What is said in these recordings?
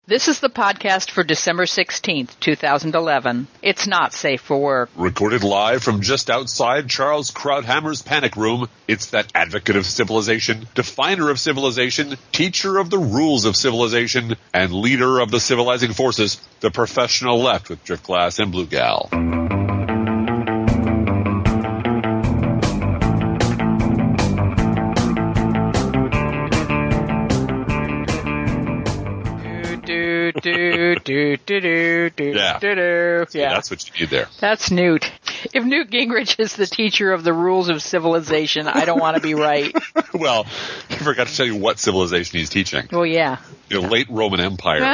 This is the podcast for December 16th, 2011. It's not safe for work. Recorded live from just outside Charles Krauthammer's panic room, it's that advocate of civilization, definer of civilization, teacher of the rules of civilization, and leader of the civilizing forces, the professional left with Driftglass and Blue Gal. Yeah, that's what you need there. That's Newt. If Newt Gingrich is the teacher of the rules of civilization, I don't want to be right. Well, I forgot to tell you what civilization he's teaching. Well, yeah. The late Roman Empire.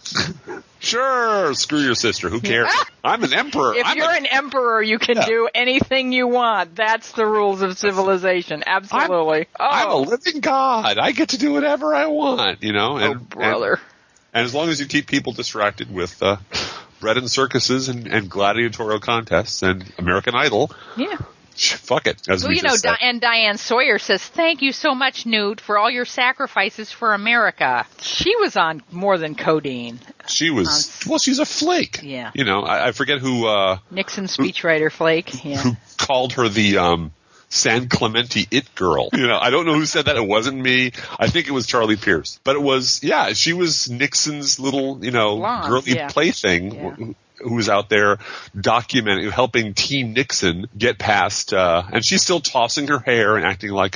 Sure, screw your sister. Who cares? I'm an emperor. If you're an emperor, you can do anything you want. That's the rules of civilization. Absolutely. I'm a living god. I get to do whatever I want, you know. And, brother. And as long as you keep people distracted with bread and circuses and gladiatorial contests and American Idol, fuck it. As well, and Diane Sawyer says, "Thank you so much, Newt, for all your sacrifices for America." She was on more than codeine. She was. Well, she's a flake. Yeah. You know, I forget who. Nixon speechwriter flake. Yeah. Who called her the San Clemente it girl. You know, I don't know who said that. It wasn't me. I think it was Charlie Pierce. But it was, she was Nixon's little, girly plaything who was out there documenting, helping Team Nixon get past, and she's still tossing her hair and acting like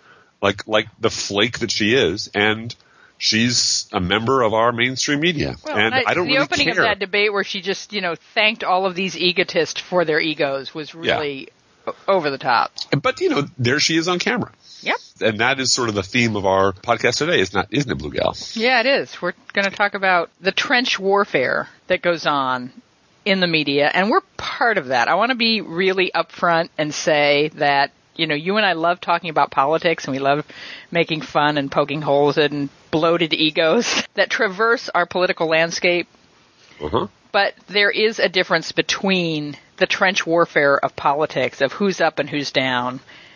the flake that she is. And she's a member of our mainstream media. Well, and I don't really care. The opening of that debate where she just, thanked all of these egotists for their egos was really over the top. But, there she is on camera. Yep. And that is sort of the theme of our podcast today, isn't it, Blue Gal? Yeah, it is. We're going to talk about the trench warfare that goes on in the media, and we're part of that. I want to be really upfront and say that, you and I love talking about politics, and we love making fun and poking holes in bloated egos that traverse our political landscape. Uh-huh. But there is a difference between the trench warfare of politics, of who's up and who's down,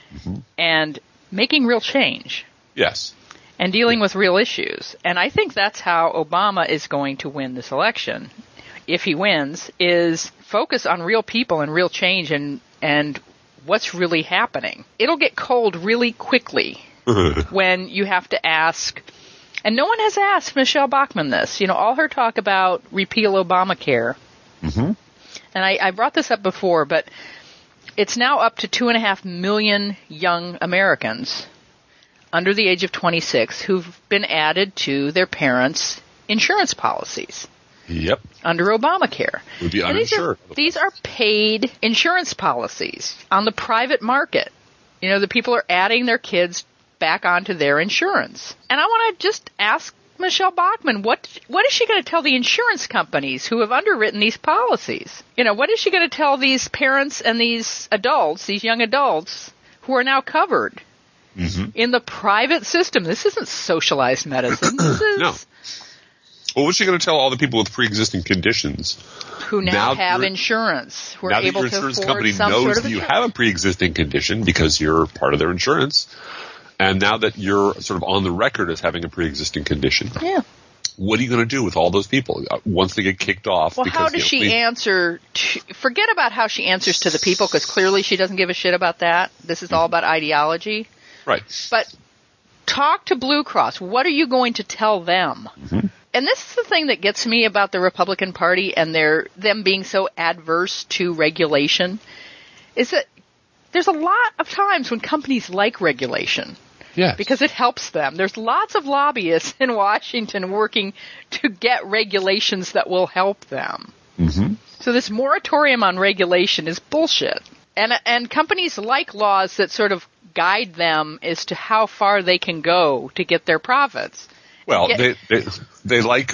and making real change. Yes. And dealing with real issues. And I think that's how Obama is going to win this election, if he wins, is focus on real people and real change and what's really happening. It'll get cold really quickly when you have to ask. And no one has asked Michelle Bachmann this. All her talk about repeal Obamacare. Mm-hmm. And I brought this up before, but it's now up to 2.5 million young Americans under the age of 26 who've been added to their parents' insurance policies. Yep. Under Obamacare. Would be uninsured. These are paid insurance policies on the private market. The people are adding their kids back onto their insurance. And I want to just ask Michelle Bachmann, what is she going to tell the insurance companies who have underwritten these policies? What is she going to tell these parents and these adults, these young adults, who are now covered in the private system? This isn't socialized medicine. This is... No. Well, what's she going to tell all the people with pre-existing conditions? Who now have insurance. Who are now able that your insurance to company some knows sort of that you insurance. have a pre-existing condition because you're part of their insurance, and now that you're sort of on the record as having a pre-existing condition, what are you going to do with all those people once they get kicked off? Well, because, how does she answer? Forget about how she answers to the people, because clearly she doesn't give a shit about that. This is all about ideology. Right. But talk to Blue Cross. What are you going to tell them? Mm-hmm. And this is the thing that gets me about the Republican Party and them being so adverse to regulation, is that there's a lot of times when companies like regulation. Yes. Because it helps them. There's lots of lobbyists in Washington working to get regulations that will help them. Mm-hmm. So this moratorium on regulation is bullshit. And companies like laws that sort of guide them as to how far they can go to get their profits. Well, they like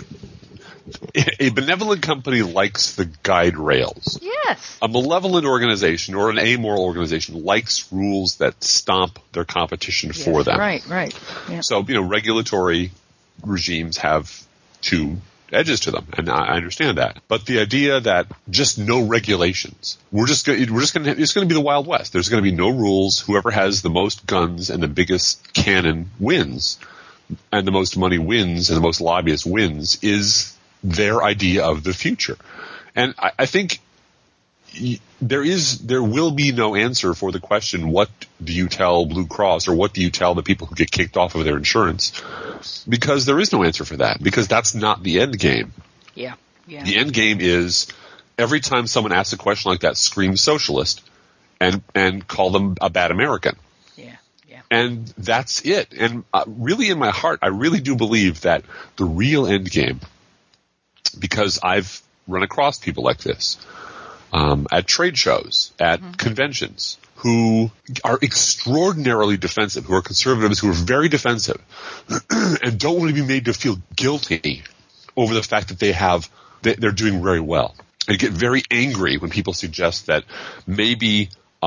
a benevolent company likes the guide rails. Yes. A malevolent organization or an amoral organization likes rules that stomp their competition for them. Right. Yeah. So, regulatory regimes have two edges to them, and I understand that. But the idea that just no regulations, it's going to be the Wild West. There's going to be no rules. Whoever has the most guns and the biggest cannon wins. and the most money wins and the most lobbyists wins is their idea of the future. And I think there will be no answer for the question, what do you tell Blue Cross or what do you tell the people who get kicked off of their insurance? Because there is no answer for that, because that's not the end game. Yeah. Yeah. The end game is every time someone asks a question like that, scream socialist and call them a bad American. Yeah. Yeah. And that's it. And really in my heart, I really do believe that the real end game, because I've run across people like this, at trade shows, at conventions, who are extraordinarily defensive, who are conservatives, who are very defensive, and don't want to be made to feel guilty over the fact that they're doing very well. I get very angry when people suggest that maybe,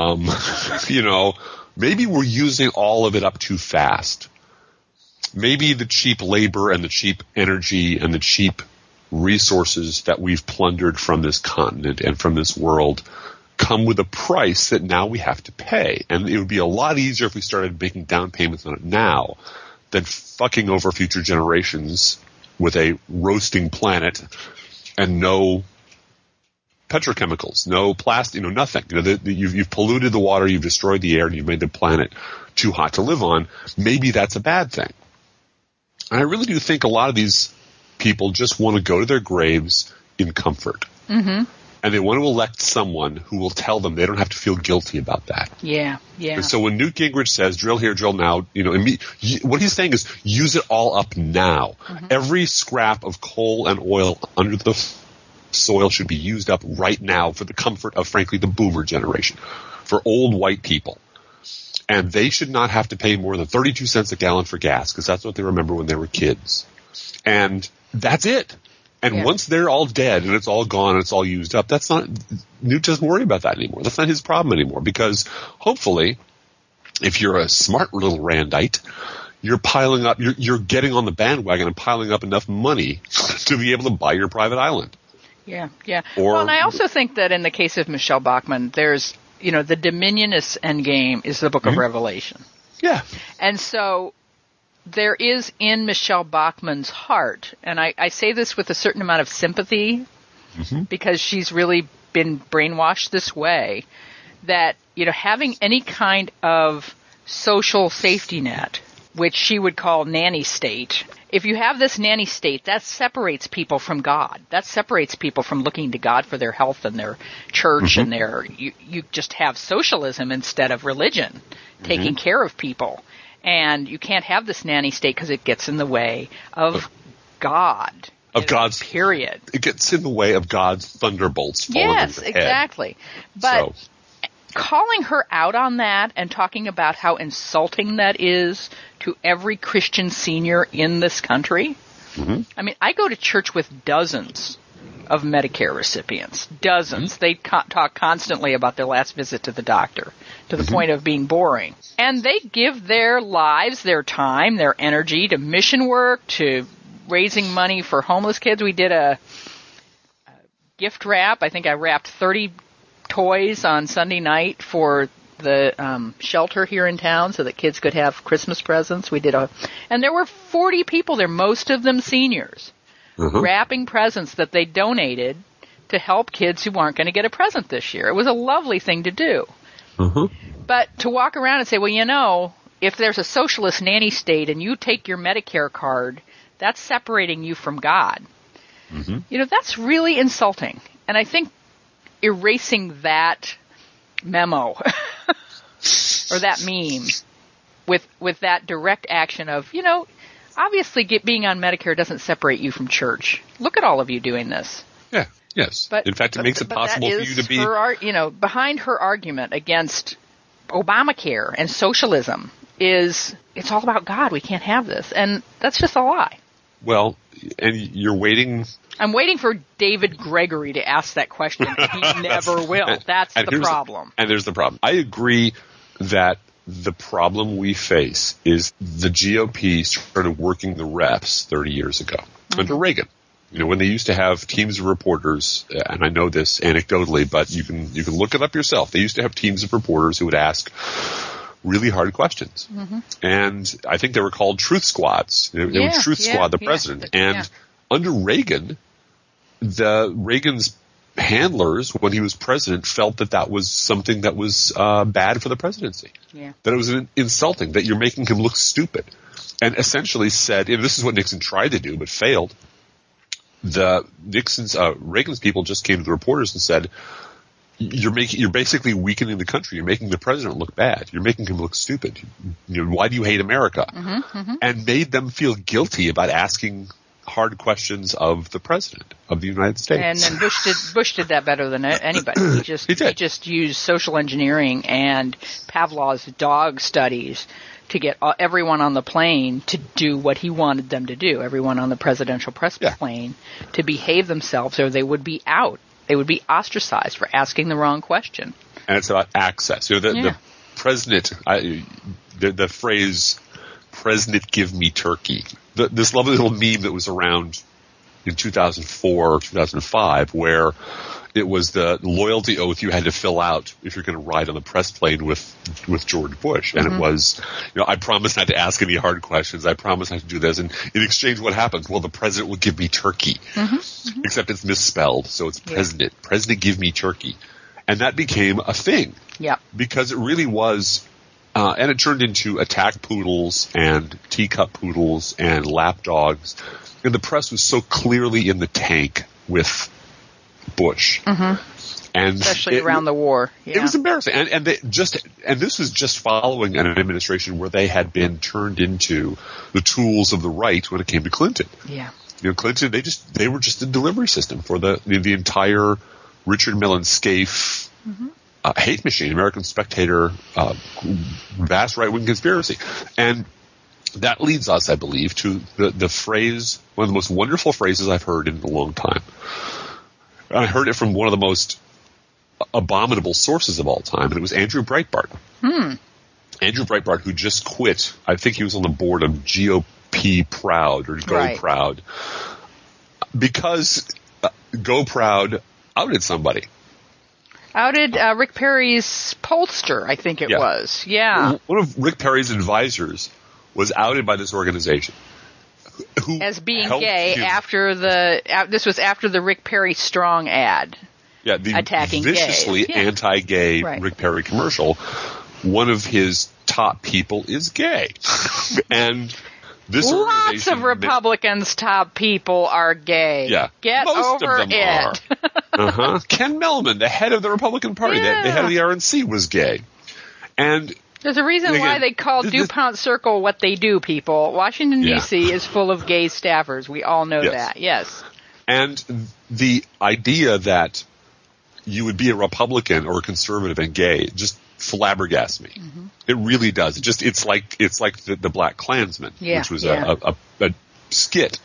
maybe we're using all of it up too fast. Maybe the cheap labor and the cheap energy and the cheap resources that we've plundered from this continent and from this world come with a price that now we have to pay. And it would be a lot easier if we started making down payments on it now than fucking over future generations with a roasting planet and no petrochemicals, no plastic, nothing. You've polluted the water, you've destroyed the air, and you've made the planet too hot to live on. Maybe that's a bad thing. And I really do think a lot of these people just want to go to their graves in comfort. Mm-hmm. And they want to elect someone who will tell them they don't have to feel guilty about that. Yeah, yeah. And so when Newt Gingrich says, drill here, drill now, what he's saying is use it all up now. Mm-hmm. Every scrap of coal and oil under the soil should be used up right now for the comfort of, frankly, the boomer generation, for old white people. And they should not have to pay more than 32 cents a gallon for gas, because that's what they remember when they were kids. And that's it. And once they're all dead and it's all gone and it's all used up, Newt doesn't worry about that anymore. That's not his problem anymore, because hopefully, if you're a smart little Randite, you're piling up, you're getting on the bandwagon and piling up enough money to be able to buy your private island. Yeah, yeah. And I also think that in the case of Michelle Bachmann, there's, the dominionist endgame is the book of Revelation. Yeah. And so there is in Michelle Bachmann's heart, and I say this with a certain amount of sympathy, because she's really been brainwashed this way, that, having any kind of social safety net, which she would call nanny state, if you have this nanny state, that separates people from God. That separates people from looking to God for their health and their church and you just have socialism instead of religion taking care of people. And you can't have this nanny state because it gets in the way of God. Of God's period. It gets in the way of God's thunderbolts falling on your head. Yes, exactly. But calling her out on that and talking about how insulting that is to every Christian senior in this country. I mean, I go to church with dozens of Medicare recipients. Dozens. They talk constantly about their last visit to the doctor, to the point of being boring. And they give their lives, their time, their energy to mission work, to raising money for homeless kids. We did a gift wrap. I think I wrapped 30 toys on Sunday night for the shelter here in town so that kids could have Christmas presents. And there were 40 people there, most of them seniors, wrapping presents that they donated to help kids who aren't going to get a present this year. It was a lovely thing to do. But to walk around and say, well, if there's a socialist nanny state and you take your Medicare card, that's separating you from God. That's really insulting. And I think erasing that memo or that meme with that direct action of, obviously being on Medicare doesn't separate you from church. Look at all of you doing this. Yeah. Yes. In fact, it makes it possible for you to be... behind her argument against Obamacare and socialism is it's all about God. We can't have this. And that's just a lie. Well, and you're waiting... I'm waiting for David Gregory to ask that question. He never will. That's the problem. And there's the problem. I agree that the problem we face is the GOP started working the reps 30 years ago under Reagan. When they used to have teams of reporters, and I know this anecdotally, but you can look it up yourself. They used to have teams of reporters who would ask really hard questions. Mm-hmm. And I think they were called Truth Squads. It was Truth Squad, the president. And under Reagan, Reagan's handlers, when he was president, felt that was something that was bad for the presidency. Yeah. That it was insulting, that you're making him look stupid. And essentially said, and this is what Nixon tried to do but failed, Reagan's people just came to the reporters and said, you're basically weakening the country. You're making the president look bad. You're making him look stupid. Why do you hate America? Mm-hmm, mm-hmm. And made them feel guilty about asking hard questions of the president of the United States. And then Bush did that better than anybody. He just used social engineering and Pavlov's dog studies to get everyone on the plane to do what he wanted them to do. Everyone on the presidential press plane to behave themselves, or they would be out. They would be ostracized for asking the wrong question. And it's about access. The president, the phrase, "President, give me turkey." This lovely little meme that was around in 2004 or 2005, where it was the loyalty oath you had to fill out if you're going to ride on the press plane with George Bush. And it was, I promise not to ask any hard questions. I promise not to do this. And in exchange, what happens? Well, the president will give me turkey. Mm-hmm. Mm-hmm. Except it's misspelled, so it's president. Yeah. President, give me turkey. And that became a thing. Yeah. Because it really was, and it turned into attack poodles and teacup poodles and lap dogs. And the press was so clearly in the tank with Bush. Mm-hmm. And especially around the war. Yeah. It was embarrassing. And this was just following an administration where they had been turned into the tools of the right when it came to Clinton. Yeah. Clinton, they were just a delivery system for the entire Richard Mellon Scaife hate machine, American Spectator, vast right-wing conspiracy. And that leads us, I believe, to the phrase, one of the most wonderful phrases I've heard in a long time. I heard it from one of the most abominable sources of all time, and it was Andrew Breitbart. Andrew Breitbart, who just quit. I think he was on the board of GOP Proud or Go Proud, because Go Proud outed somebody. Outed Rick Perry's pollster, I think it was. Yeah. One of Rick Perry's advisors was outed by this organization. As being gay this was after the Rick Perry Strong ad. Yeah, the attacking viciously anti-gay Rick Perry commercial. One of his top people is gay. And this lots of Republicans' top people are gay. Yeah. Get most over of them it. Are. Ken Mellman, the head of the Republican Party, the head of the RNC, was gay. And there's a reason why they call DuPont Circle what they do, people. Washington, D.C. is full of gay staffers. We all know that. Yes. And the idea that you would be a Republican or a conservative and gay just flabbergasts me. Mm-hmm. It really does. It's like the Black Klansman, which was a skit.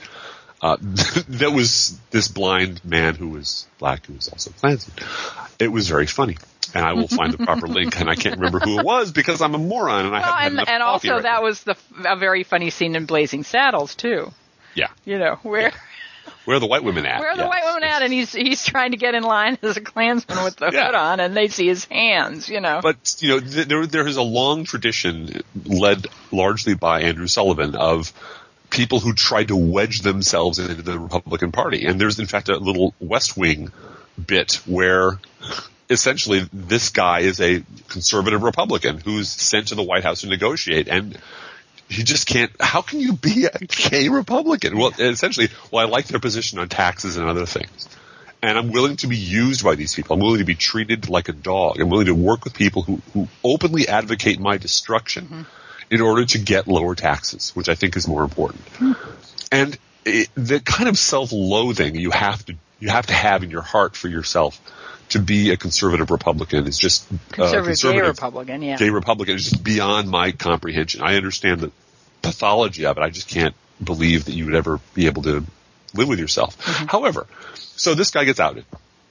That was this blind man who was black, who was also Klansman. It was very funny. And I will find the proper link, and I can't remember who it was because I'm a moron and I haven't had enough coffee also right that now. was a very funny scene in Blazing Saddles too. Yeah. Where are the white women at? Where are the white women at? And he's trying to get in line as a Klansman with the hood on, and they see his hands. But there is a long tradition led largely by Andrew Sullivan of people who tried to wedge themselves into the Republican Party, and there's in fact a little West Wing bit where essentially this guy is a conservative Republican who's sent to the White House to negotiate, and he just can't. How can you be a gay Republican? Well, essentially, I like their position on taxes and other things, and I'm willing to be used by these people. I'm willing to be treated like a dog. I'm willing to work with people who openly advocate my destruction in order to get lower taxes, which I think is more important. And the kind of self-loathing you have to have in your heart for yourself to be a conservative Republican is just conservative gay Republican, Gay Republican is just beyond my comprehension. I understand the pathology of it. I just can't believe that you would ever be able to live with yourself. Mm-hmm. However, so this guy gets outed,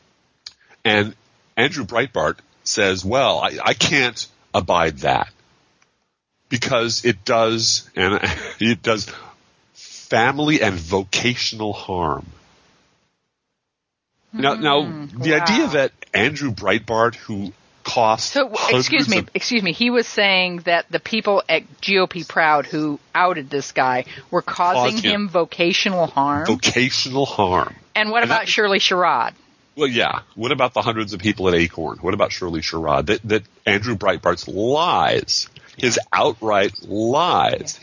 and Andrew Breitbart says, "Well, I can't abide that because it does family and vocational harm." Now, the idea that Andrew Breitbart, who cost. So, excuse me. He was saying that the people at GOP Proud who outed this guy were causing him vocational harm. Vocational harm. And what about Shirley Sherrod? Well, yeah. What about the hundreds of people at Acorn? What about Shirley Sherrod? That Andrew Breitbart's lies. His outright lies.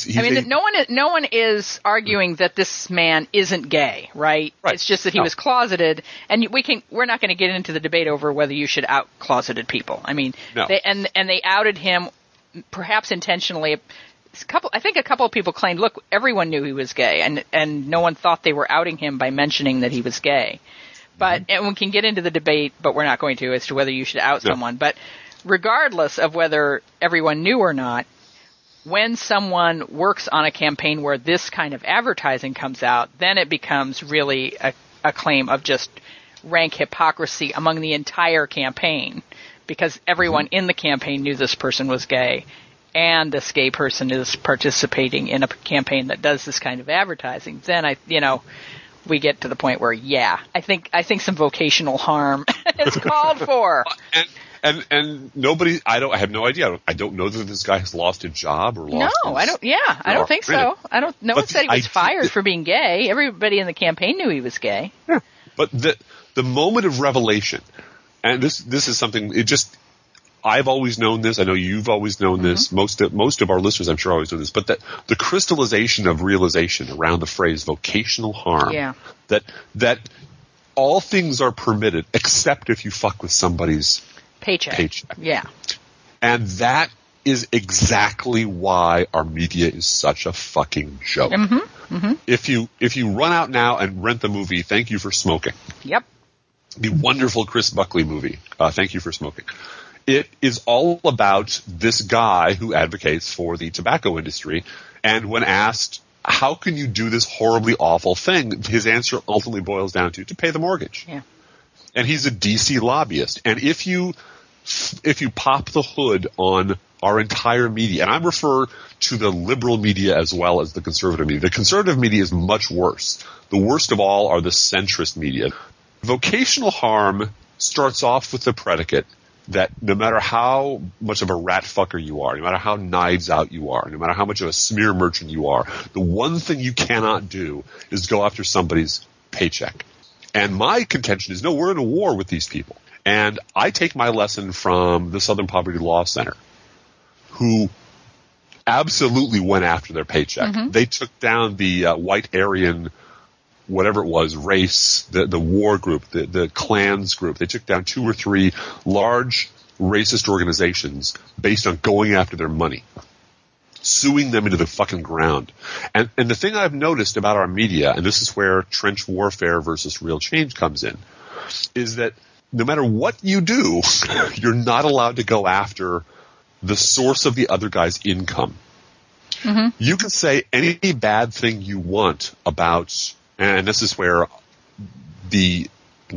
No one is arguing that this man isn't gay, right? It's just that he was closeted, and we're not going to get into the debate over whether you should out closeted people. I mean, they outed him, perhaps intentionally. I think a couple of people claimed, look, everyone knew he was gay, and no one thought they were outing him by mentioning that he was gay. But and we can get into the debate, but we're not going to, as to whether you should out someone. But regardless of whether everyone knew or not, when someone works on a campaign where this kind of advertising comes out, then it becomes really a claim of just rank hypocrisy among the entire campaign, because everyone in the campaign knew this person was gay, and this gay person is participating in a campaign that does this kind of advertising. Then we get to the point where, I think some vocational harm is called for. And nobody, I have no idea. I don't know that this guy has lost a job or lost. No, I don't think so. No one said he was fired for being gay. Everybody in the campaign knew he was gay. Yeah. But the moment of revelation, and this is something, I've always known this. I know you've always known this. Most of our listeners, I'm sure, always know this. But the crystallization of realization around the phrase vocational harm, that all things are permitted except if you fuck with somebody's paycheck. Yeah. And that is exactly why our media is such a fucking joke. If you run out now and rent the movie Thank You for Smoking. Yep. The wonderful Chris Buckley movie, Thank You for Smoking. It is all about this guy who advocates for the tobacco industry, and when asked, how can you do this horribly awful thing, his answer ultimately boils down to pay the mortgage. Yeah. And he's a DC lobbyist. And if you pop the hood on our entire media, and I refer to the liberal media as well as the conservative media. The conservative media is much worse. The worst of all are the centrist media. Vocational harm starts off with the predicate that no matter how much of a rat fucker you are, no matter how knives out you are, no matter how much of a smear merchant you are, the one thing you cannot do is go after somebody's paycheck. And my contention is, no, we're in a war with these people. And I take my lesson from the Southern Poverty Law Center, who absolutely went after their paycheck. They took down the white Aryan, whatever it was, race, the war group, the Klans group. They took down 2 or 3 large racist organizations based on going after their money, suing them into the fucking ground. And the thing I've noticed about our media, and this is where trench warfare versus real change comes in, is that no matter what you do, you're not allowed to go after the source of the other guy's income. You can say any bad thing you want about, and this is where the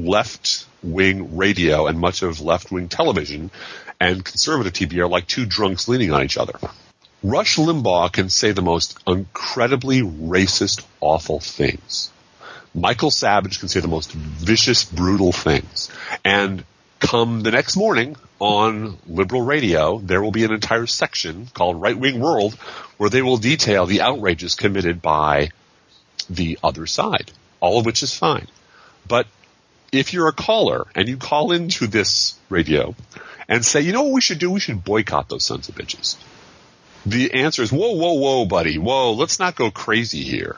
left-wing radio and much of left-wing television and conservative TV are like two drunks leaning on each other. Rush Limbaugh can say the most incredibly racist, awful things. Michael Savage can say the most vicious, brutal things. And come the next morning on liberal radio, there will be an entire section called Right Wing World where they will detail the outrages committed by the other side, all of which is fine. But if you're a caller and you call into this radio and say, you know what we should do? We should boycott those sons of bitches. The answer is, whoa, whoa, whoa, buddy. Whoa, let's not go crazy here.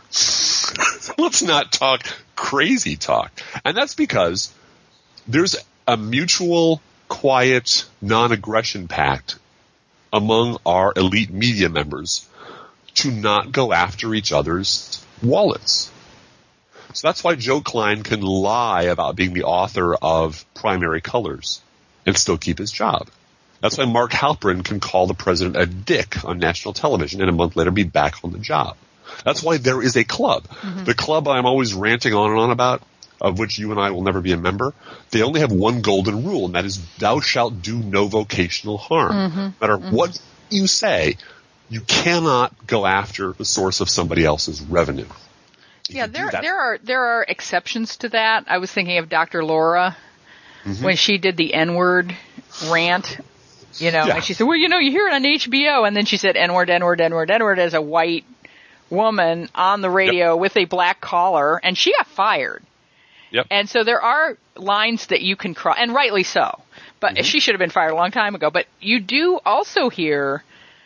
Let's not talk crazy talk. And that's because there's a mutual, quiet, non-aggression pact among our elite media members to not go after each other's wallets. So that's why Joe Klein can lie about being the author of Primary Colors and still keep his job. That's why Mark Halperin can call the president a dick on national television and a month later be back on the job. That's why there is a club. The club I'm always ranting on and on about, of which you and I will never be a member, they only have one golden rule, and that is thou shalt do no vocational harm. No matter what you say, you cannot go after the source of somebody else's revenue. Yeah, there are exceptions to that. I was thinking of Dr. Laura when she did the N-word rant, and she said, well, you hear it on HBO. And then she said, N-word, N-word, N-word, N-word as a white woman on the radio with a black collar, and she got fired. Yep. And so there are lines that you can cross, and rightly so. But she should have been fired a long time ago. But you do also hear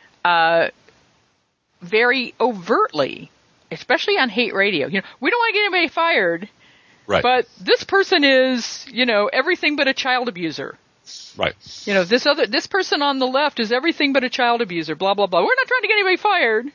very overtly, especially on hate radio, we don't want to get anybody fired, right? But this person is, everything but a child abuser. Right. This person on the left is everything but a child abuser, blah, blah, blah. We're not trying to get anybody fired.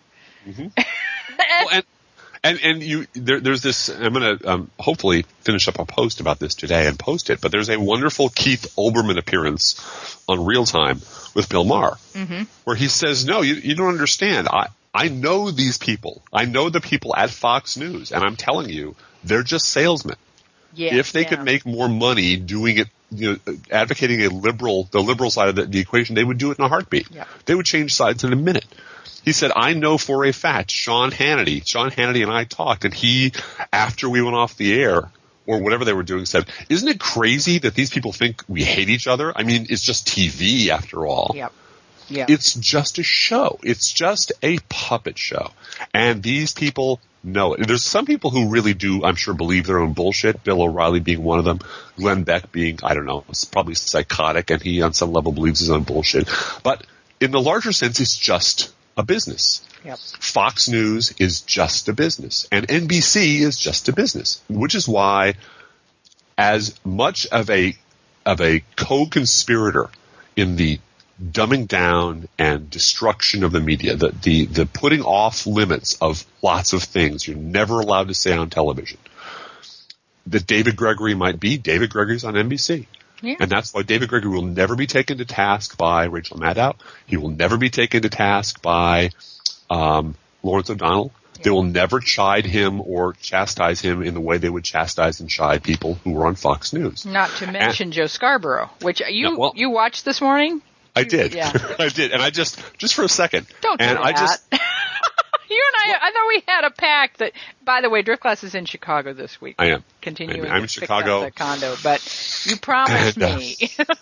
There's this, I'm going to hopefully finish up a post about this today and post it, but there's a wonderful Keith Olbermann appearance on Real Time with Bill Maher, where he says, no, you don't understand. I know these people. I know the people at Fox News, and I'm telling you, they're just salesmen. Yeah, if they could make more money doing it, advocating the liberal side of the equation, they would do it in a heartbeat. Yeah. They would change sides in a minute. He said, I know for a fact, Sean Hannity and I talked, and he, after we went off the air, or whatever they were doing, said, isn't it crazy that these people think we hate each other? I mean, it's just TV after all. Yep. Yeah. It's just a show. It's just a puppet show. And these people know it. There's some people who really do, I'm sure, believe their own bullshit, Bill O'Reilly being one of them, Glenn Beck being, I don't know, probably psychotic, and he on some level believes his own bullshit. But in the larger sense, it's just a business. Yep. Fox News is just a business, and NBC is just a business, which is why, as much of a co-conspirator in the dumbing down and destruction of the media, the putting off limits of lots of things you're never allowed to say on television, that David Gregory might be. David Gregory's on NBC. Yeah. And that's why David Gregory will never be taken to task by Rachel Maddow. He will never be taken to task by Lawrence O'Donnell. Yeah. They will never chide him or chastise him in the way they would chastise and chide people who were on Fox News. Not to mention Joe Scarborough, which you watched this morning? I did. Yeah. I did. And I just for a second. Don't do that. You and I thought we had a pact that, by the way, Drift Class is in Chicago this week. I am. Continuing I'm in Chicago. The condo, but you promised me.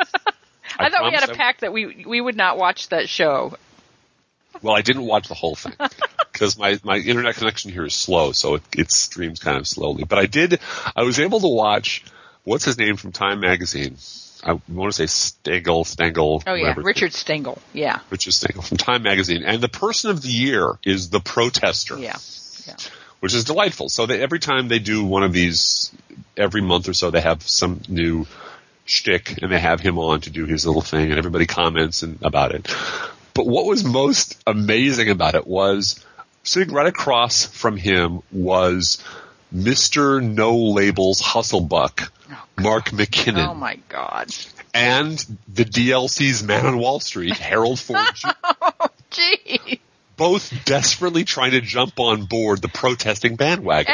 I thought we had a pact that we would not watch that show. Well, I didn't watch the whole thing because my internet connection here is slow, so it streams kind of slowly. But I was able to watch, what's his name from Time Magazine? I want to say Stengel. Oh, yeah, Richard Stengel, yeah. Richard Stengel from Time Magazine. And the person of the year is The Protester. Yeah. Which is delightful. So every time they do one of these, every month or so, they have some new shtick, and they have him on to do his little thing, and everybody comments about it. But what was most amazing about it was, sitting right across from him was Mr. No Labels Hustlebuck, Mark McKinnon. Oh, my God. And the DLC's Man on Wall Street, Harold Ford Jr. Oh, gee. Both desperately trying to jump on board the protesting bandwagon.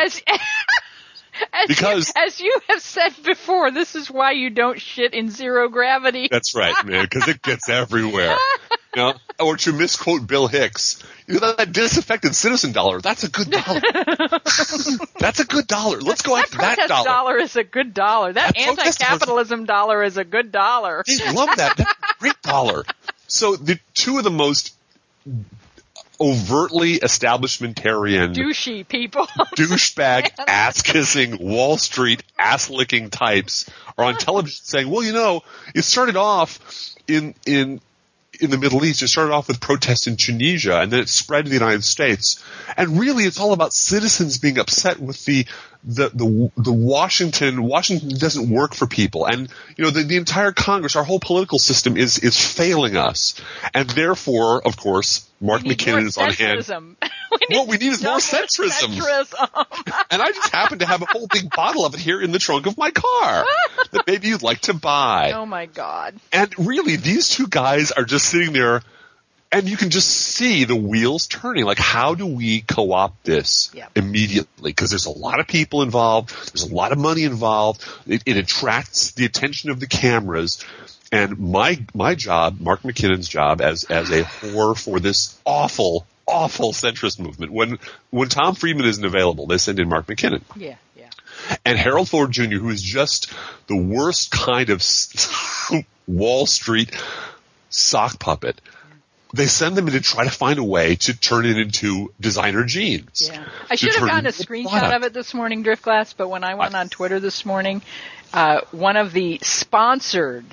As you have said before, this is why you don't shit in zero gravity. That's right, man, because it gets everywhere. Or to misquote Bill Hicks, that disaffected citizen dollar, that's a good dollar. That's a good dollar. Let's go after that dollar. That dollar is a good dollar. That anti-capitalism dollar is a good dollar. They love that. That's a great dollar. So the two of the most overtly establishmentarian, douchey people, douchebag, ass-kissing, Wall Street, ass-licking types are on television saying, well, it started off in the Middle East. It started off with protests in Tunisia, and then it spread to the United States. And really, it's all about citizens being upset with the Washington. Washington doesn't work for people, and the entire Congress, our whole political system is failing us, and therefore, of course, Mark McKinnon is on hand. What we need is more centrism. And I just happen to have a whole big bottle of it here in the trunk of my car that maybe you'd like to buy. Oh, my God. And really, these two guys are just sitting there, and you can just see the wheels turning. Like, how do we co-opt this immediately? Because there's a lot of people involved. There's a lot of money involved. It attracts the attention of the cameras. And my job, Mark McKinnon's job, as a whore for this awful centrist movement. When Tom Friedman isn't available, they send in Mark McKinnon. Yeah. And Harold Ford Jr., who is just the worst kind of Wall Street sock puppet. They send them in to try to find a way to turn it into designer jeans. Yeah. I should have gotten a screenshot of it this morning, Driftglass, but when I went on Twitter this morning, one of the sponsored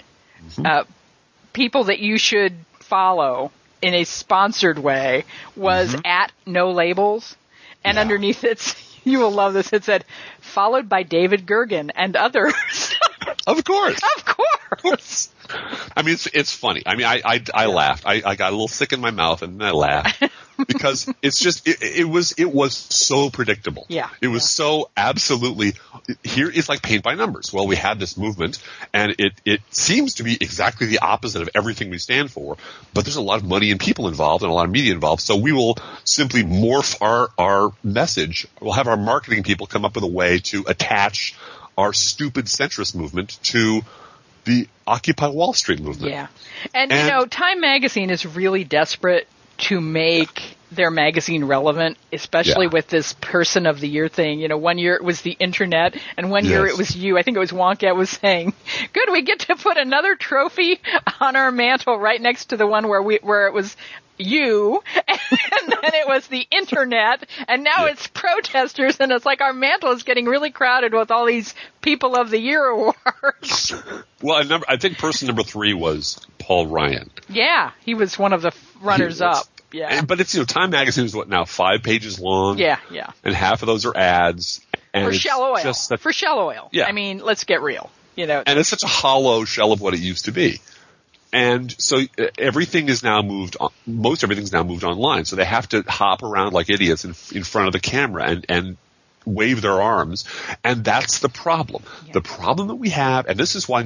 people that you should follow in a sponsored way was at No Labels. And underneath it, you will love this, it said, followed by David Gergen and others. Of course. Of course. I mean, it's funny. I mean, I laughed. I got a little sick in my mouth and then I laughed because it's just, it was so predictable. Yeah. It was so absolutely, here is like paint by numbers. Well, we had this movement and it seems to be exactly the opposite of everything we stand for, but there's a lot of money and people involved and a lot of media involved. So we will simply morph our message. We'll have our marketing people come up with a way to attach our stupid centrist movement to the Occupy Wall Street movement. Yeah. And you know, Time Magazine is really desperate to make their magazine relevant, especially with this Person of the Year thing. You know, one year it was the internet, and one year it was you. I think it was Wonka was saying, good, we get to put another trophy on our mantle right next to the one where it was you, and then it was the internet, and now it's protesters, and it's like our mantle is getting really crowded with all these People of the Year awards. Well, I think person number 3 was Paul Ryan. Yeah, he was one of the runners-up. Yeah, but it's, you know, Time Magazine is now 5 pages long. Yeah. And half of those are ads. And for Shell Oil. For Shell Oil. Yeah. I mean, let's get real. You know, and it's such a hollow shell of what it used to be. And so everything is now most everything's now moved online. So they have to hop around like idiots in front of the camera and wave their arms. And that's the problem. Yeah. The problem that we have, and this is why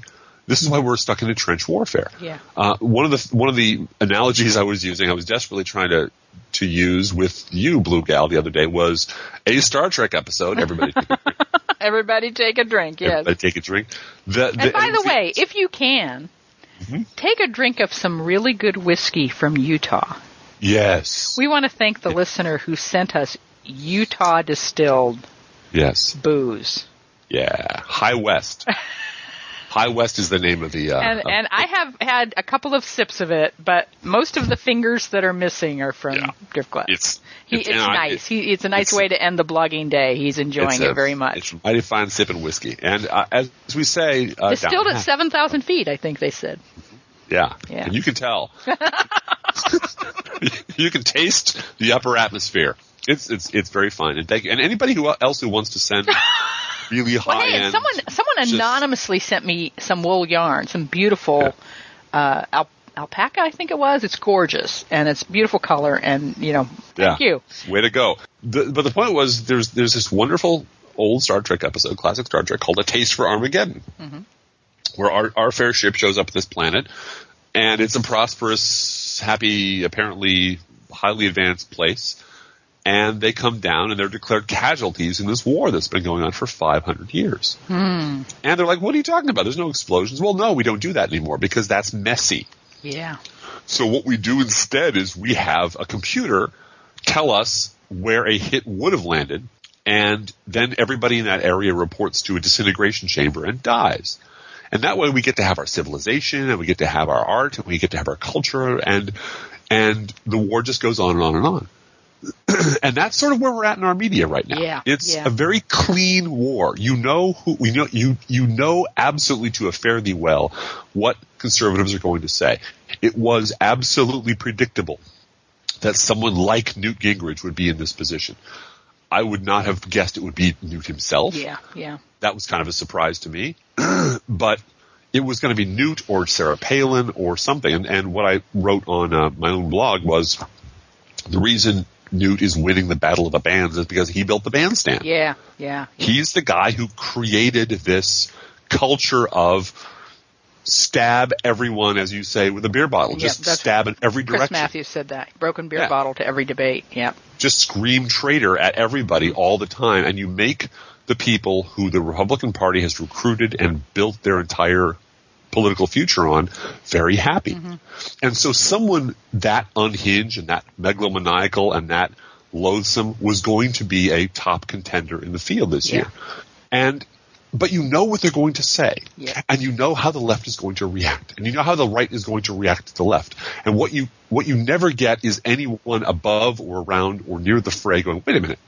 we're stuck in a trench warfare. Yeah. One of the analogies I was using, I was desperately trying to use with you, Blue Gal, the other day was a Star Trek episode. Everybody take a drink. Everybody take a drink, yes. Everybody take a drink. And by the way, if you can, take a drink of some really good whiskey from Utah. Yes. We want to thank the listener who sent us Utah distilled booze. Yeah. High West. High West is the name of the... and I have had a couple of sips of it, but most of the fingers that are missing are from Driftglass. It's nice. It's a nice way to end the blogging day. He's enjoying it very much. It's mighty fine sipping whiskey. And as we say... distilled at 7,000 feet, I think they said. Yeah. And you can tell. You can taste the upper atmosphere. It's very fine. And thank you. And anybody else who wants to send... really high end. Someone anonymously sent me some wool yarn, some beautiful alpaca, I think it was. It's gorgeous and it's beautiful color, and you know, thank you. Way to go. But the point was, there's this wonderful old Star Trek episode, classic Star Trek, called A Taste for Armageddon, where our fair ship shows up at this planet, and it's a prosperous, happy, apparently highly advanced place. And they come down and they're declared casualties in this war that's been going on for 500 years. And they're like, what are you talking about? There's no explosions. Well, no, we don't do that anymore because that's messy. Yeah. So what we do instead is we have a computer tell us where a hit would have landed, and then everybody in that area reports to a disintegration chamber and dies. And that way we get to have our civilization, and we get to have our art, and we get to have our culture, and the war just goes on and on and on. And that's sort of where we're at in our media right now. Yeah, it's a very clean war. You know absolutely to a fare thee well what conservatives are going to say. It was absolutely predictable that someone like Newt Gingrich would be in this position. I would not have guessed it would be Newt himself. Yeah. That was kind of a surprise to me. But it was going to be Newt or Sarah Palin or something. And what I wrote on my own blog was the reason Newt is winning the Battle of the Bands is because he built the bandstand. Yeah. He's the guy who created this culture of stab everyone, as you say, with a beer bottle. Just stab in every direction. Chris Matthews said that. Broken beer bottle to every debate. Yeah. Just scream traitor at everybody all the time, and you make the people who the Republican Party has recruited and built their entire political future on very happy. And so someone that unhinged and that megalomaniacal and that loathsome was going to be a top contender in the field this year. And but you know what they're going to say. Yeah. And you know how the left is going to react. And you know how the right is going to react to the left. And what you never get is anyone above or around or near the fray going, wait a minute.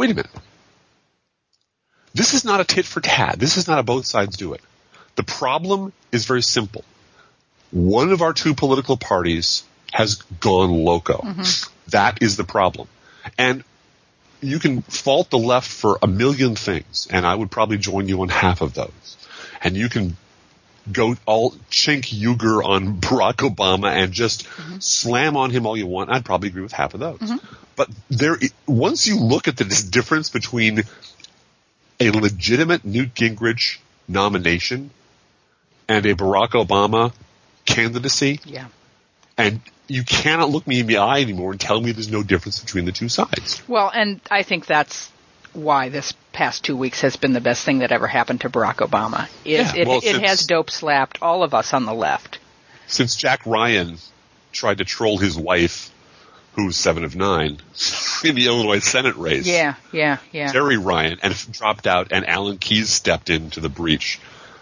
This is not a tit for tat. This is not a both sides do it. The problem is very simple. One of our two political parties has gone loco. Mm-hmm. That is the problem. And you can fault the left for a million things, and I would probably join you on half of those. And you can go all chink Uyghur on Barack Obama and just slam on him all you want. I'd probably agree with half of those. Mm-hmm. But once you look at this difference between a legitimate Newt Gingrich nomination and a Barack Obama candidacy, and you cannot look me in the eye anymore and tell me there's no difference between the two sides. Well, and I think that's why this past 2 weeks has been the best thing that ever happened to Barack Obama. It has dope slapped all of us on the left. Since Jack Ryan tried to troll his wife, who's 7 of 9, in the Illinois Senate race. Yeah. Terry Ryan, and dropped out, and Alan Keyes stepped into the breach.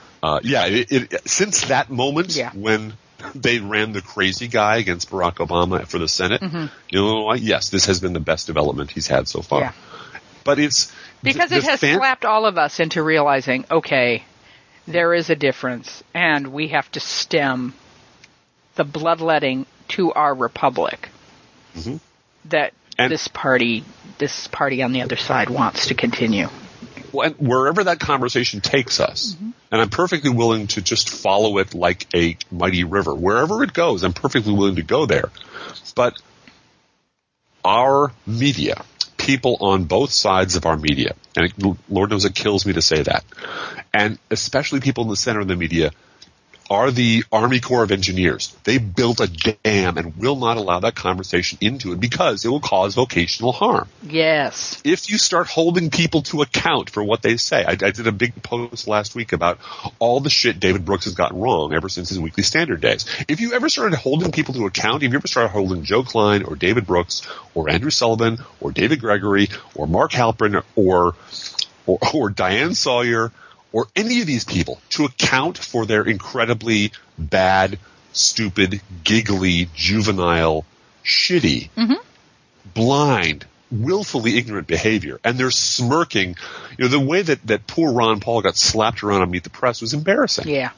Since that moment when they ran the crazy guy against Barack Obama for the Senate, yes, this has been the best development he's had so far. Yeah. But it's because it has slapped all of us into realizing, okay, there is a difference, and we have to stem the bloodletting to our republic that this party on the other side wants to continue. Well, and wherever that conversation takes us, and I'm perfectly willing to just follow it like a mighty river. Wherever it goes, I'm perfectly willing to go there. But our media, people on both sides of our media, and Lord knows it kills me to say that, and especially people in the center of the media, are the Army Corps of Engineers. They built a dam and will not allow that conversation into it because it will cause vocational harm. Yes. If you start holding people to account for what they say, I did a big post last week about all the shit David Brooks has gotten wrong ever since his Weekly Standard days. If you ever started holding people to account, if you ever started holding Joe Klein or David Brooks or Andrew Sullivan or David Gregory or Mark Halperin or Diane Sawyer or any of these people to account for their incredibly bad, stupid, giggly, juvenile, shitty, blind, willfully ignorant behavior, and they're smirking. The way that poor Ron Paul got slapped around on Meet the Press was embarrassing. Yeah.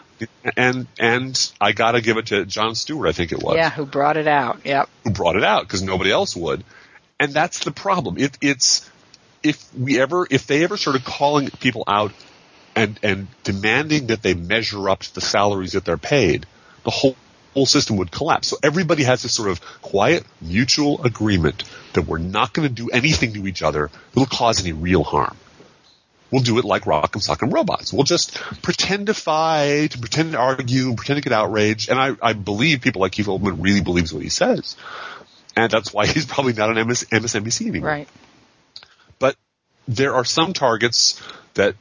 And I got to give it to Jon Stewart, I think it was. Yeah, who brought it out. Yep. Who brought it out because nobody else would. And that's the problem. It's if they ever started calling people out and demanding that they measure up to the salaries that they're paid, the whole system would collapse. So everybody has this sort of quiet, mutual agreement that we're not going to do anything to each other that will cause any real harm. We'll do it like Rock'em Sock'em Robots. We'll just pretend to fight, pretend to argue, pretend to get outraged. And I believe people like Keith Olbermann really believes what he says. And that's why he's probably not on MSNBC anymore. Right. But there are some targets that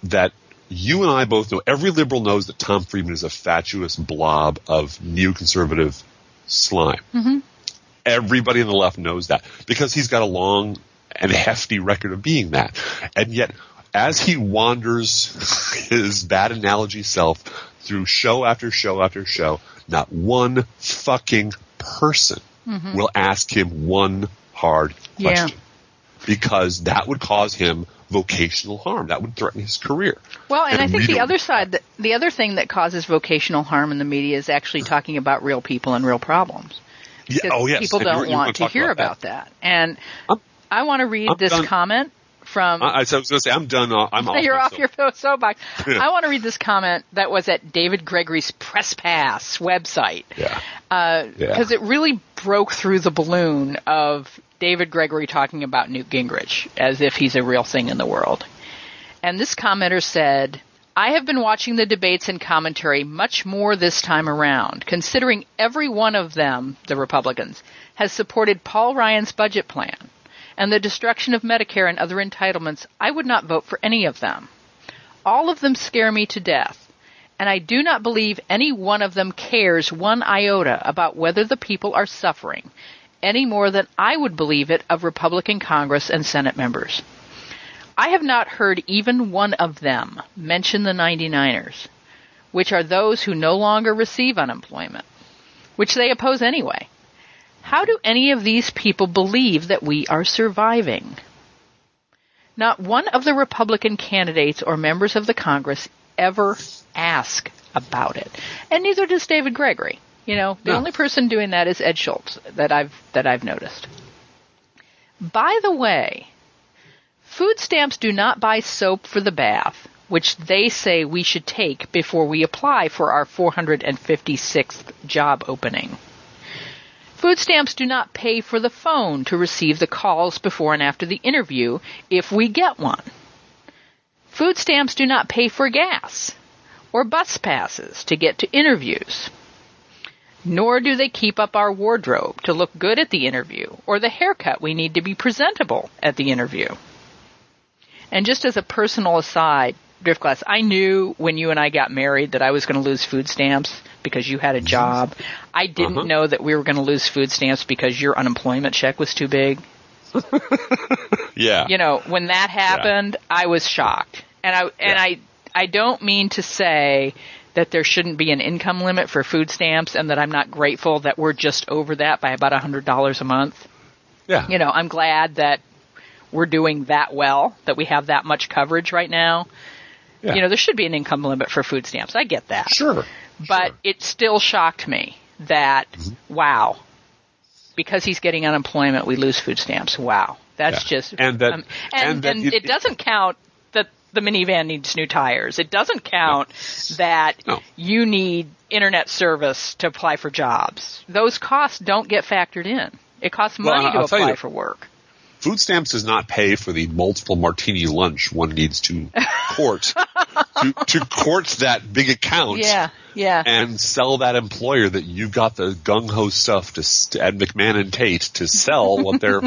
you and I both know. Every liberal knows that Tom Friedman is a fatuous blob of neoconservative slime. Mm-hmm. Everybody on the left knows that because he's got a long and hefty record of being that. And yet, as he wanders his bad analogy self through show after show after show, not one fucking person will ask him one hard question. Yeah. Because that would cause him vocational harm. That would threaten his career. Well, and I think the other thing that causes vocational harm in the media is actually talking about real people and real problems. Yes. People don't want to hear about that. And I want to read this comment from... I was going to say, I'm done. You're off your soapbox. Yeah. I want to read this comment that was at David Gregory's Press Pass website. Because it really broke through the balloon of David Gregory talking about Newt Gingrich as if he's a real thing in the world. And this commenter said, I have been watching the debates and commentary much more this time around, considering every one of them, the Republicans, has supported Paul Ryan's budget plan and the destruction of Medicare and other entitlements. I would not vote for any of them. All of them scare me to death, and I do not believe any one of them cares one iota about whether the people are suffering, any more than I would believe it of Republican Congress and Senate members. I have not heard even one of them mention the 99ers, which are those who no longer receive unemployment, which they oppose anyway. How do any of these people believe that we are surviving? Not one of the Republican candidates or members of the Congress ever ask about it. And neither does David Gregory. The only person doing that is Ed Schultz that I've noticed. By the way, food stamps do not buy soap for the bath, which they say we should take before we apply for our 456th job opening. Food stamps do not pay for the phone to receive the calls before and after the interview if we get one. Food stamps do not pay for gas or bus passes to get to interviews. Nor do they keep up our wardrobe to look good at the interview or the haircut we need to be presentable at the interview. And just as a personal aside, Driftglass, I knew when you and I got married that I was going to lose food stamps because you had a job. I didn't know that we were going to lose food stamps because your unemployment check was too big. Yeah. When that happened, I was shocked. And I don't mean to say that there shouldn't be an income limit for food stamps and that I'm not grateful that we're just over that by about $100 a month. Yeah. I'm glad that we're doing that well, that we have that much coverage right now. Yeah. There should be an income limit for food stamps. I get that. Sure. But it still shocked me that, wow, because he's getting unemployment, we lose food stamps. Wow. That's just... And it doesn't count that the minivan needs new tires. It doesn't count that you need internet service to apply for jobs. Those costs don't get factored in. It costs money to apply for work. Food stamps does not pay for the multiple martini lunch one needs to court to court that big account. Yeah. And sell that employer that you got the gung ho stuff at McMahon and Tate to sell what they're,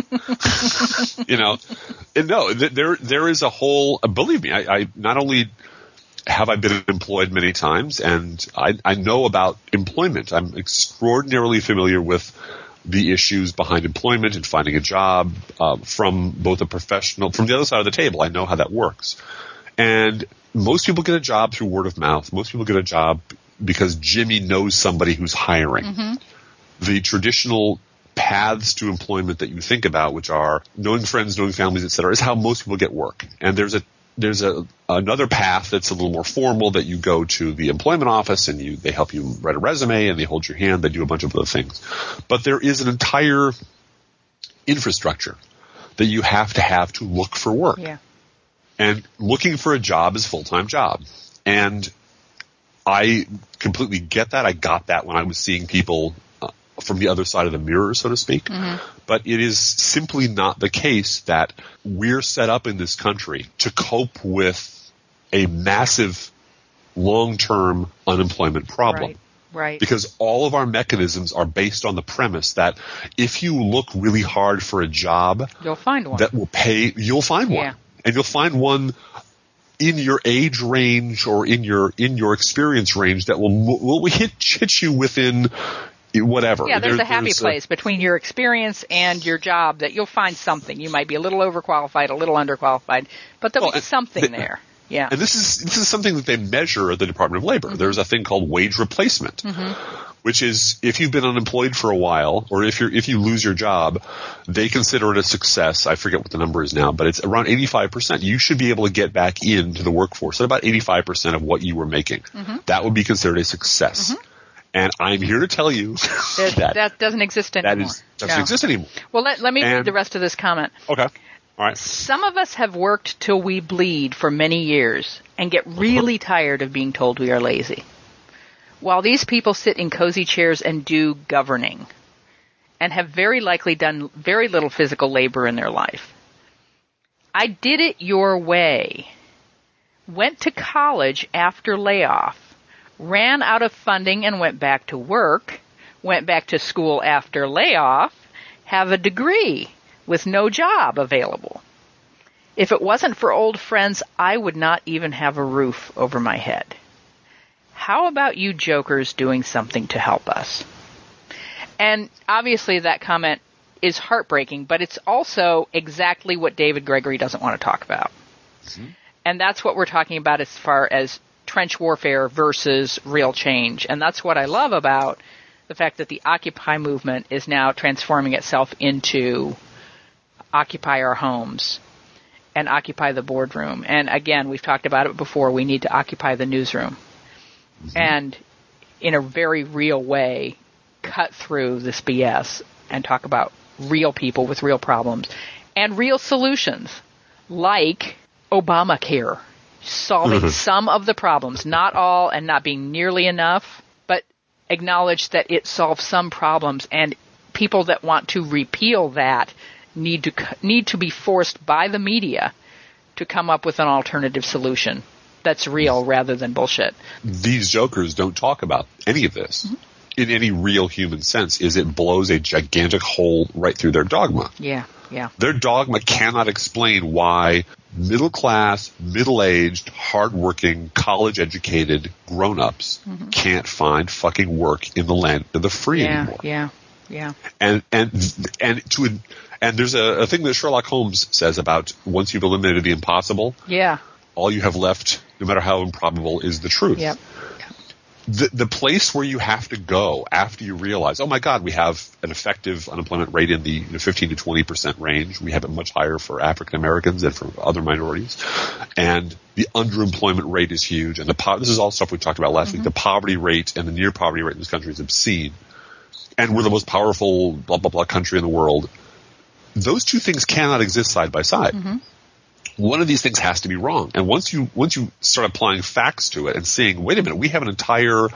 No, there is a whole. Believe me, I not only have I been employed many times, and I know about employment. I'm extraordinarily familiar with the issues behind employment and finding a job from both a professional, from the other side of the table. I know how that works. And most people get a job through word of mouth. Most people get a job because Jimmy knows somebody who's hiring. Mm-hmm. The traditional paths to employment that you think about, which are knowing friends, knowing families, et cetera, is how most people get work. And there's another path that's a little more formal that you go to the employment office and they help you write a resume and they hold your hand. They do a bunch of other things. But there is an entire infrastructure that you have to look for work. Yeah. And looking for a job is a full-time job. And I completely get that. I got that when I was seeing people from the other side of the mirror, so to speak. Mm-hmm. But it is simply not the case that we're set up in this country to cope with a massive long-term unemployment problem. Right. Because all of our mechanisms are based on the premise that if you look really hard for a job, you'll find one that will pay. You'll find one, and you'll find one in your age range or in your experience range that will hit you within whatever. Yeah, there's a happy place between your experience and your job that you'll find something. You might be a little overqualified, a little underqualified, but there'll be something there. Yeah. And this is something that they measure at the Department of Labor. Mm-hmm. There's a thing called wage replacement, which is if you've been unemployed for a while or if you lose your job, they consider it a success. I forget what the number is now, but it's around 85%. You should be able to get back into the workforce at about 85% of what you were making. Mm-hmm. That would be considered a success. Mm-hmm. And I'm here to tell you that doesn't exist anymore. Doesn't exist anymore. Well, let me read the rest of this comment. Okay. All right. Some of us have worked till we bleed for many years and get really tired of being told we are lazy. While these people sit in cozy chairs and do governing and have very likely done very little physical labor in their life. I did it your way. Went to college after layoff. Ran out of funding and went back to work, went back to school after layoff, have a degree with no job available. If it wasn't for old friends, I would not even have a roof over my head. How about you jokers doing something to help us? And obviously that comment is heartbreaking, but it's also exactly what David Gregory doesn't want to talk about. Mm-hmm. And that's what we're talking about as far as trench warfare versus real change. And that's what I love about the fact that the Occupy movement is now transforming itself into Occupy Our Homes and Occupy the Boardroom. And again, we've talked about it before, we need to occupy the newsroom. Mm-hmm. And in a very real way, cut through this BS and talk about real people with real problems and real solutions, like Obamacare, solving some of the problems, not all and not being nearly enough, but acknowledge that it solves some problems, and people that want to repeal that need to be forced by the media to come up with an alternative solution that's real rather than bullshit. These jokers don't talk about any of this. Mm-hmm. In any real human sense, is it blows a gigantic hole right through their dogma. Yeah. Their dogma cannot explain why middle-class, middle-aged, hard-working, college-educated grown-ups can't find fucking work in the land of the free anymore. Yeah. And there's a thing that Sherlock Holmes says about once you've eliminated the impossible, all you have left, no matter how improbable, is the truth. Yep. The place where you have to go after you realize, oh my God, we have an effective unemployment rate in the 15 to 20% range. We have it much higher for African Americans and for other minorities. And the underemployment rate is huge. And this is all stuff we talked about last week. The poverty rate and the near poverty rate in this country is obscene. And we're the most powerful blah, blah, blah country in the world. Those two things cannot exist side by side. Mm-hmm. One of these things has to be wrong. And once you start applying facts to it and seeing, wait a minute, we have an entire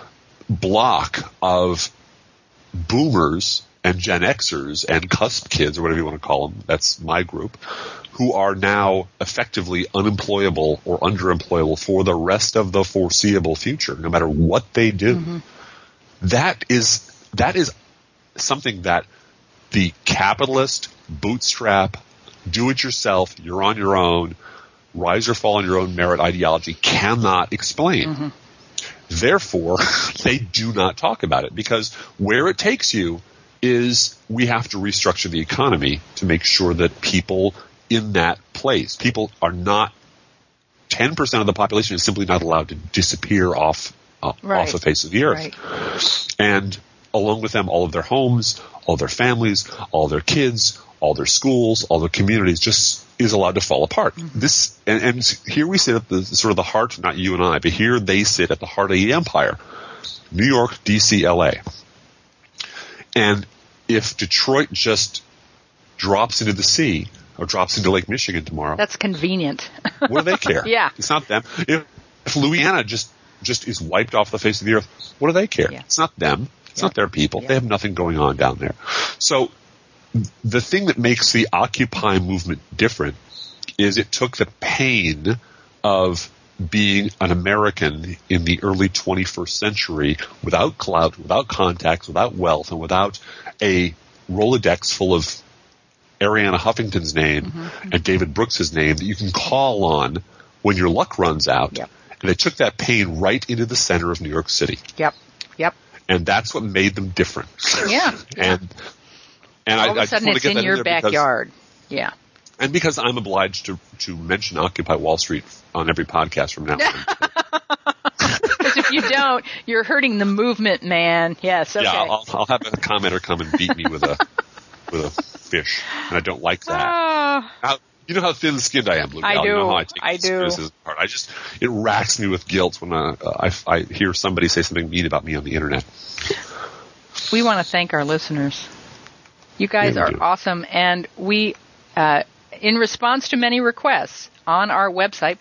block of boomers and Gen Xers and cusp kids, or whatever you want to call them, that's my group, who are now effectively unemployable or underemployable for the rest of the foreseeable future, no matter what they do. Mm-hmm. That is something that the capitalist, bootstrap, do-it-yourself, you're on your own, rise or fall on your own merit ideology cannot explain. Mm-hmm. Therefore, they do not talk about it, because where it takes you is we have to restructure the economy to make sure that people in that place, people are not, 10% of the population is simply not allowed to disappear off the face of the earth. Right. And along with them, all of their homes, all their families, all their kids, all their schools, all their communities just is allowed to fall apart. Mm-hmm. And here we sit at the sort of the heart, not you and I, but here they sit at the heart of the empire. New York, DC, LA. And if Detroit just drops into the sea or drops into Lake Michigan tomorrow. That's convenient. What do they care? Yeah. It's not them. If Louisiana just is wiped off the face of the earth, what do they care? Yeah. It's not them. It's not their people. Yeah. They have nothing going on down there. So the thing that makes the Occupy movement different is it took the pain of being an American in the early 21st century without clout, without contacts, without wealth, and without a Rolodex full of Arianna Huffington's name and David Brooks's name that you can call on when your luck runs out. Yep. And they took that pain right into the center of New York City. Yep. And that's what made them different. Yeah. And all of a sudden it's in your backyard. Yeah. And because I'm obliged to mention Occupy Wall Street on every podcast from now on. Because if you don't, you're hurting the movement, man. Yes, okay. Yeah, I'll have a commenter come and beat me with a fish, and I don't like that. You know how thin-skinned I am, Blue Gal. I do. You know how I take criticism apart. It racks me with guilt when I hear somebody say something mean about me on the internet. We want to thank our listeners. You guys are awesome, and we, in response to many requests on our website,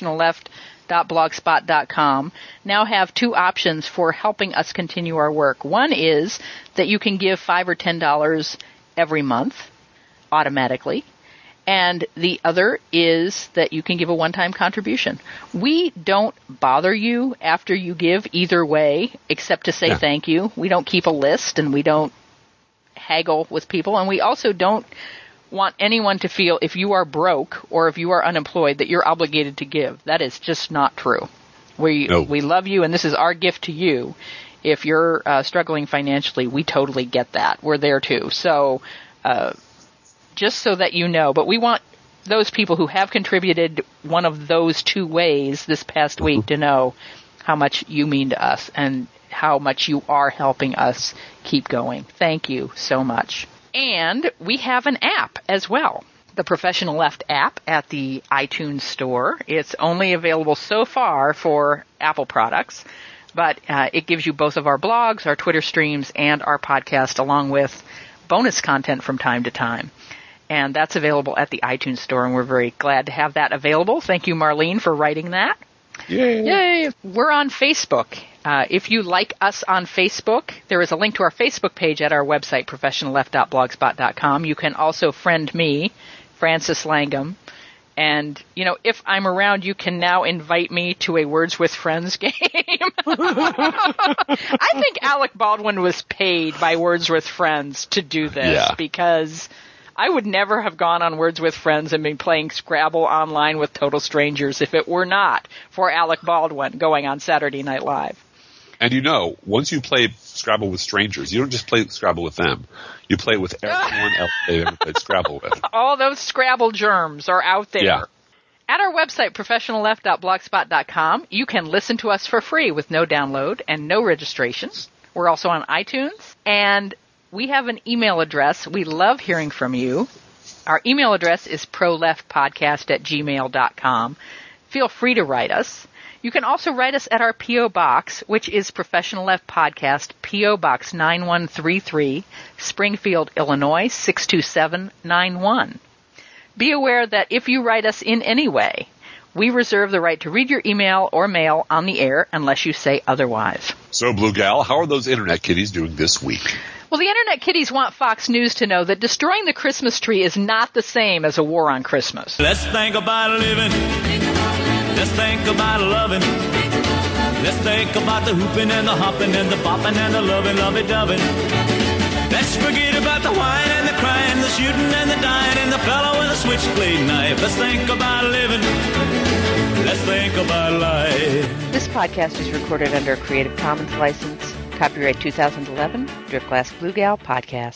professionalleft.blogspot.com, now have two options for helping us continue our work. One is that you can give $5 or $10 every month automatically. And the other is that you can give a one-time contribution. We don't bother you after you give either way, except to say thank you. We don't keep a list, and we don't haggle with people. And we also don't want anyone to feel if you are broke or if you are unemployed that you're obligated to give. That is just not true. We love you, and this is our gift to you. If you're struggling financially, we totally get that. We're there too. So just so that you know, but we want those people who have contributed one of those two ways this past week to know how much you mean to us and how much you are helping us keep going. Thank you so much. And we have an app as well. The Professional Left app at the iTunes Store. It's only available so far for Apple products, but it gives you both of our blogs, our Twitter streams, and our podcast, along with bonus content from time to time. And that's available at the iTunes Store, and we're very glad to have that available. Thank you, Marlene, for writing that. Yay! Yay! We're on Facebook. If you like us on Facebook, there is a link to our Facebook page at our website, professionalleft.blogspot.com. You can also friend me, Frances Langham. And, if I'm around, you can now invite me to a Words with Friends game. I think Alec Baldwin was paid by Words with Friends to do this because I would never have gone on Words with Friends and been playing Scrabble online with total strangers if it were not for Alec Baldwin going on Saturday Night Live. And once you play Scrabble with strangers, you don't just play Scrabble with them. You play with everyone else they've ever played Scrabble with. All those Scrabble germs are out there. Yeah. At our website, professionalleft.blogspot.com, you can listen to us for free with no download and no registration. We're also on iTunes, and we have an email address. We love hearing from you. Our email address is proleftpodcast@gmail.com. Feel free to write us. You can also write us at our P.O. Box, which is Professional Left Podcast, P.O. Box 9133, Springfield, Illinois, 62791. Be aware that if you write us in any way, we reserve the right to read your email or mail on the air unless you say otherwise. So, Blue Gal, how are those Internet kitties doing this week? Well, the Internet kitties want Fox News to know that destroying the Christmas tree is not the same as a war on Christmas. Let's think about living. Let's think about loving. Let's think about the hooping and the hopping and the bopping and the loving, lovey-doving. Let's forget about the whine and the crying, the shooting and the dying, and the fellow with a switchblade knife. Let's think about living. Let's think about life. This podcast is recorded under a Creative Commons license. Copyright 2011, Driftglass Blue Gal Podcast.